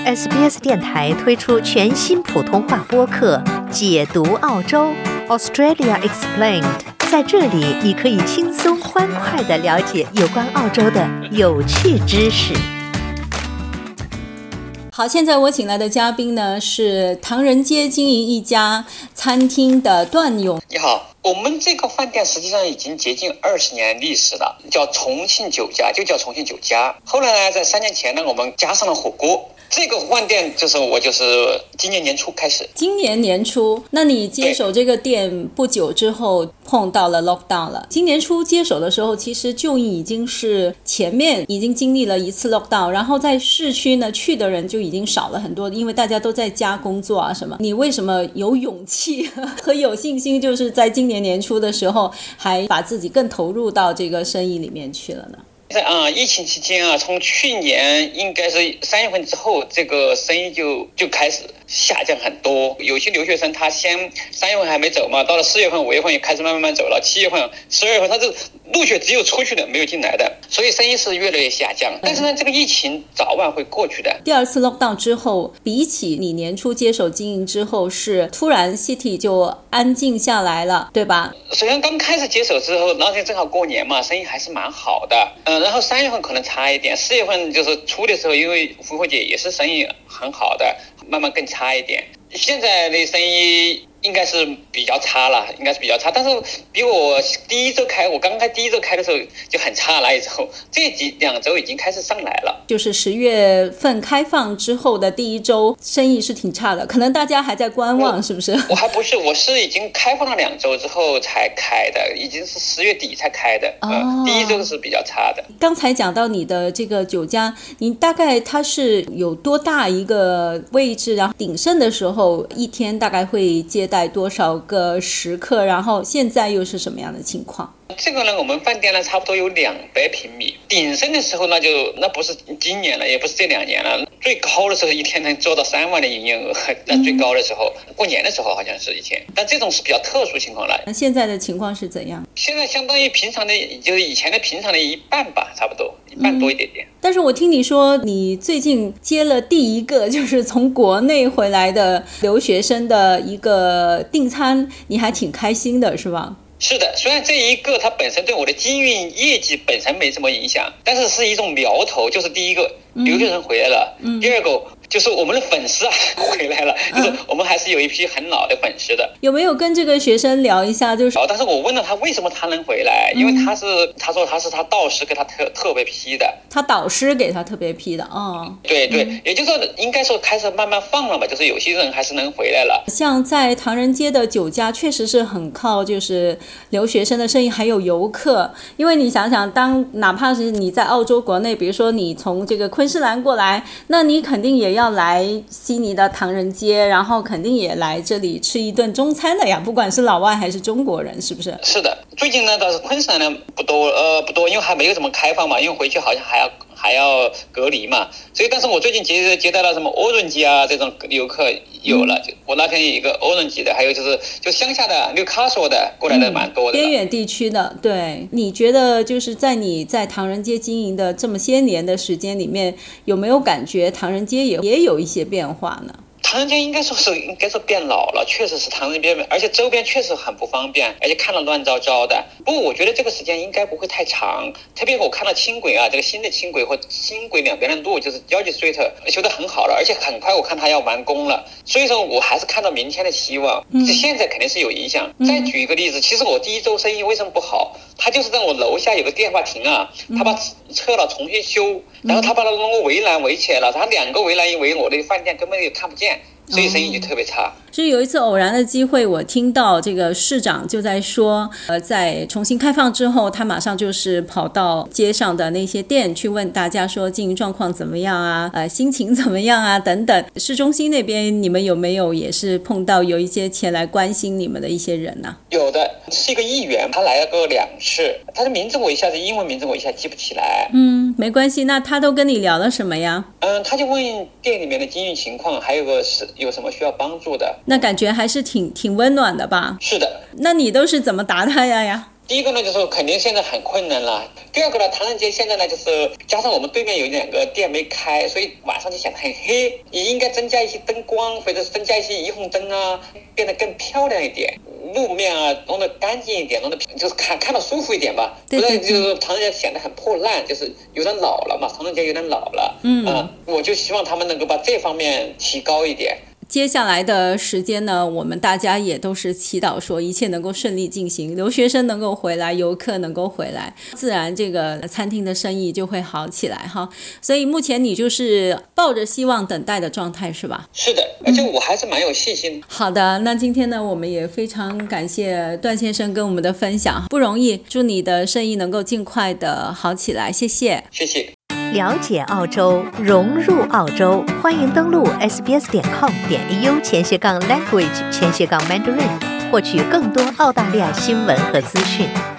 SBS 电台推出全新普通话播客《解读澳洲 Australia Explained》，在这里你可以轻松欢快地了解有关澳洲的有趣知识。 好，现在我请来的嘉宾呢是唐人街经营一家餐厅的段勇。 你好，我们这个饭店实际上已经接近20年历史了，叫重庆酒家，就叫重庆酒家。后来呢，在3年前呢，我们加上了火锅。这个饭店我今年年初开始。 今年年初，那你接手这个店不久之后碰到了 lockdown 了。今年初接手的时候，其实就已经是前面已经经历了一次 lockdown， 然后在市区呢去的人就已经少了很多，因为大家都在家工作啊什么。你为什么有勇气和有信心，就是在今年年初的时候还把自己更投入到这个生意里面去了呢？ 在疫情期间啊，从去年应该是3月份之后，这个生意就开始下降很多。有些留学生他先3月份还没走嘛，到了4月份、5月份也开始慢慢走了，7月份、12月份他是陆续只有出去的，没有进来的，所以生意是越来越下降。但是呢，这个疫情早晚会过去的。 第二次 lockdown 之后，比起你年初接手经营之后，是突然 City 就安静下来了，对吧？ 首先刚开始接手之后，那天正好过年嘛，生意还是蛮好的。然后3月份可能差一点，4月份就是初的时候，因为复活节也是生意很好的，慢慢更差一点。现在的生意应该是比较差了，但是比我刚开第一周开的时候就很差了，之后这2周已经开始上来了。 就是10月份开放之后的第一周生意是挺差的，可能大家还在观望，是不是？ 我还不是，我是已经开放了2周之后才开的，已经是10月底才开的。第一周是比较差的。 刚才讲到你的这个酒家，你大概它是有多大一个位置，然后鼎盛的时候一天大概会接待多少个食客，然后现在又是什么样的情况？ 这个呢，我们饭店呢差不多有200平米。鼎盛的时候那不是今年了，也不是这2年了，最高的时候一天能做到3万的营业额，那最高的时候过年的时候好像是以前，但这种是比较特殊情况了。 那现在的情况是怎样？ 现在相当于平常的，就是以前的平常的一半吧，差不多一半多一点点。 但是我听你说你最近接了第一个就是从国内回来的留学生的一个订餐，你还挺开心的是吧？ 是的，虽然这一个它本身对我的经营业绩本身没什么影响，但是是一种苗头，就是第一个留学生回来了，第二个就是我们的粉丝回来了，就是我们还是有一批很老的粉丝的。 有没有跟这个学生聊一下？ 但是我问了他为什么他能回来，因为他说他是他导师给他特别批的。 他导师给他特别批的对，也就是说应该说开始慢慢放了吧，就是有些人还是能回来了。 像在唐人街的酒家确实是很靠就是留学生的生意，还有游客。因为你想想，哪怕是你在澳洲国内，比如说你从这个昆士兰过来，那你肯定也要来悉尼的唐人街，然后肯定也来这里吃一顿中餐的呀，不管是老外还是中国人，是不是？ 是的，最近呢倒是昆士兰呢不多，因为还没有怎么开放嘛，因为回去好像还要隔离嘛，所以但是我最近接待了什么欧伦籍啊这种游客有了，我那天有一个欧伦籍的，还有就乡下的纽卡索的过来的蛮多的， 边远地区的。对，你觉得就是你在唐人街经营的这么些年的时间里面，有没有感觉唐人街也有一些变化呢？ 唐人街应该说变老了，确实是唐人街，而且周边确实很不方便，而且看了乱糟糟的。不过我觉得这个时间应该不会太长，特别我看到轻轨啊，这个新的轻轨或轻轨两边的路就是George Street修得很好了，而且很快我看它要完工了，所以说我还是看到明天的希望。现在肯定是有影响。再举一个例子，其实我第一周生意为什么不好？他就是在我楼下有个电话亭啊，他把撤了重新修，然后他把那个围栏围起来了，他2个围栏一围，我的饭店根本就看不见，所以生意就特别差。 是有一次偶然的机会，我听到这个市长就在说，在重新开放之后，他马上就是跑到街上的那些店去问大家说经营状况怎么样啊，心情怎么样啊等等。市中心那边你们有没有也是碰到有一些前来关心你们的一些人呢？ 有的，是一个议员，他来了个2次，他的名字英文名字我一下记不起来。 没关系，那他都跟你聊了什么呀？ 他就问店里面的经营情况，还有有什么需要帮助的。 那感觉还是挺温暖的吧？ 是的。 那你都是怎么答他呀？ 第一个呢，就是肯定现在很困难了。第二个呢，唐人街现在呢，就是加上我们对面有2个店没开，所以晚上就显得很黑。也应该增加一些灯光，或者是增加一些霓虹灯啊，变得更漂亮一点。路面啊，弄得干净一点，弄得就是看到舒服一点吧。 对对对， 不然就是唐人街显得很破烂，就是有点老了嘛。唐人街有点老了，我就希望他们能够把这方面提高一点。 接下来的时间呢，我们大家也都是祈祷说一切能够顺利进行，留学生能够回来，游客能够回来，自然这个餐厅的生意就会好起来哈。所以目前你就是抱着希望等待的状态是吧？ 是的，而且我还是蛮有信心。 好的，那今天呢，我们也非常感谢段先生跟我们的分享，不容易，祝你的生意能够尽快的好起来，谢谢。 谢谢。 了解澳洲，融入澳洲，欢迎登录 sbs.com.au/language/Mandarin，获取更多澳大利亚新闻和资讯。